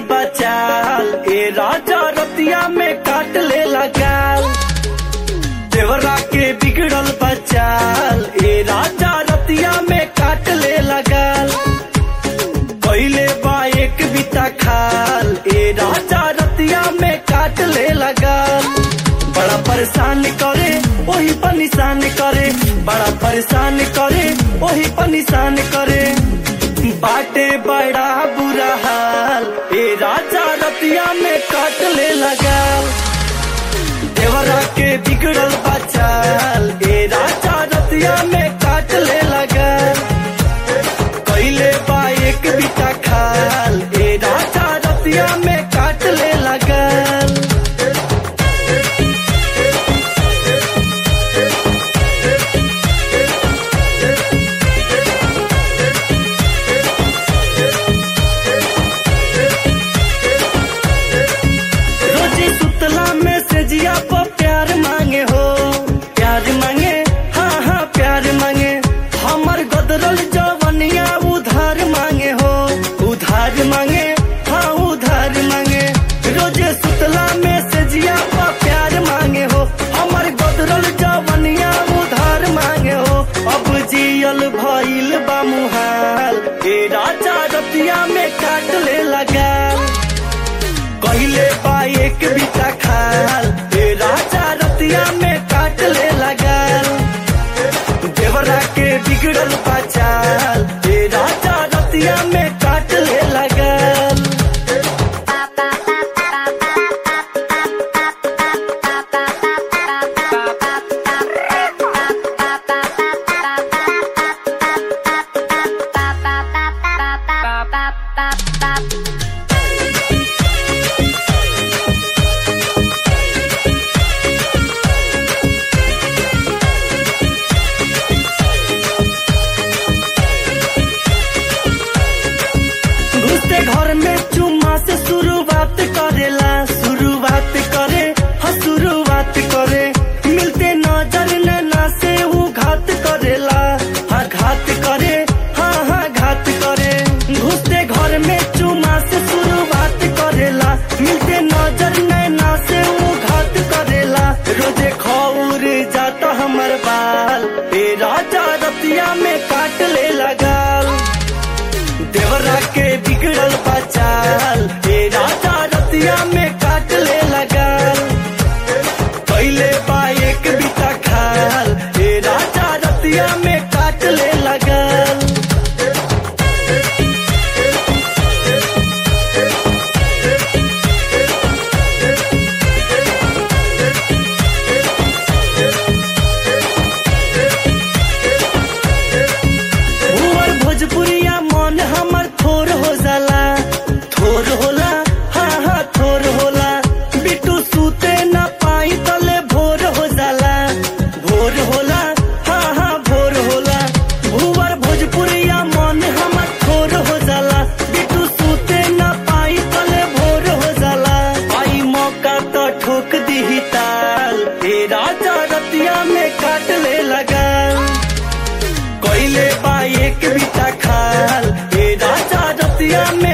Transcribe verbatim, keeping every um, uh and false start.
बचाल, ए राजा रतिया में काट ले लगाल। देवरा के बिगड़ल बचाल, ए राजा रतिया में काट ले लगाल। पहले बा एक बिता खाल, ए राजा रतिया में काट ले लगाल। बड़ा परेशान करे वही पर निशान करे, बड़ा परेशान करे वही पर निशान करे। बाटे बड़ा बुरा हाल, ए राजा रतिया में काट ले लगाल। देवरा के बिगड़ल बचाल, ए राजा रतिया में काट ले लगाल। कैले बा एक बिता खाल, ए राजा रतिया में काट ले लगाल। जिया को प्यार मांगे हो, प्यार मांगे, हाँ हाँ प्यार मांगे। हमर गदरल जवनिया उधार मांगे हो, उधार मांगे, हाँ उधार मांगे। रोजे सुतला में से जिया को प्यार मांगे हो, हमर गदरल जवनिया उधार मांगे हो। अब जियल भइल बा मुहाल, ए राजा रतिया में काट ले लगाल। कहले बा एक बिता खाल, ए राजा रतिया में काट ले लगाल। देवरा के बिगड़ल बचाल, ए राजा रतिया में काट ले लगाल। घर में चुम्मा से शुरुआत करेला, शुरुआत करे, हाँ शुरुआत करे। मिलते नजर नैना से वो घात करेला, हाँ घात करे, हाँ हाँ घात करे। घुसते घर में चुम्मा से शुरुआत करेला, मिलते नजर नैना से वो घात करेला। रोजे खौर जाता हमर बाल, ए राजा रतिया में काट ले लगाल। देवरा के बिगड़ल बचाल, ए राजा रतिया में काट ले लगाल। पहले बा एक बिता खाल, ए राजा रतिया में काट ले लगाल। भुवर भोजपुरिया मन हमर थोर हो जाला, थोर होला, हाँ हाँ थोर होला। बिट्टू सूते न पाई तले भोर हो जाला, भोर होला, हाँ हाँ भोर होला। भुवर भोजपुरिया मन हमर थोर हो जाला, बिट्टू सूते न पाई तले भोर हो जाला। आई मौका तो ठोक दी ताल, ए राजा रतिया में काट ले लगाल। कैले बा एक बिता खाल, ए राजा रतिया में